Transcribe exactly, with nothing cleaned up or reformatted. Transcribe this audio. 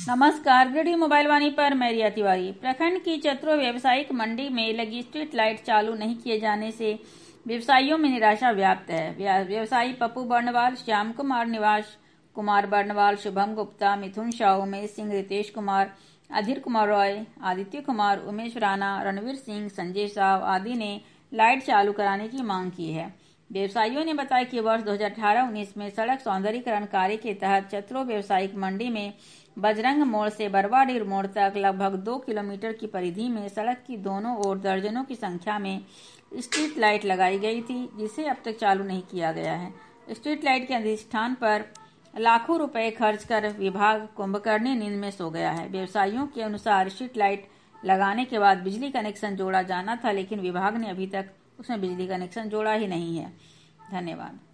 नमस्कार, गृह मोबाइल वाणी पर मैं रिया तिवारी। प्रखंड की चतुर व्यवसायिक मंडी में लगी स्ट्रीट लाइट चालू नहीं किए जाने से व्यवसायियों में निराशा व्याप्त है। व्यवसायी पप्पू बर्णवाल, श्याम कुमार निवास, कुमार बर्णवाल, शुभम गुप्ता, मिथुन शाह, उमेश सिंह, रितेश कुमार, अधीर कुमार रॉय, आदित्य कुमार, उमेश राणा, रणवीर सिंह, संजय साव आदि ने लाइट चालू कराने की मांग की है। व्यवसायियों ने बताया कि वर्ष दो हज़ार अठारह उन्नीस में सड़क सौंदर्यीकरण कार्य के तहत चतुरो व्यवसायिक मंडी में बजरंग मोड़ से बरवाडीह मोड़ तक लगभग दो किलोमीटर की परिधि में सड़क की दोनों ओर दर्जनों की संख्या में स्ट्रीट लाइट लगाई गई थी, जिसे अब तक चालू नहीं किया गया है। स्ट्रीट लाइट के अधिष्ठान पर लाखों रुपए खर्च कर विभाग कुंभकर्णी नींद में सो गया है। व्यवसायियों के अनुसार स्ट्रीट लाइट लगाने के बाद बिजली कनेक्शन जोड़ा जाना था, लेकिन विभाग ने अभी तक उसमें बिजली कनेक्शन जोड़ा ही नहीं है। धन्यवाद।